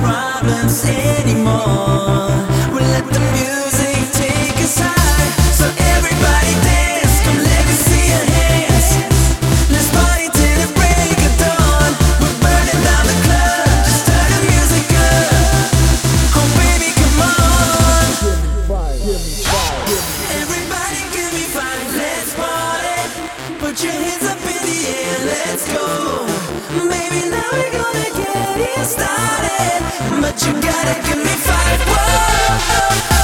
problems anymore. We let the music take us high. So everybody dance, come let me see your hands. Let's party till the break of dawn. We're burning down the club, just turn the music up. Oh baby, come on. Everybody give me five, let's party. Put your hands up in the air, let's go. Baby, now we're gonna get it started, but you gotta give me five. Whoa.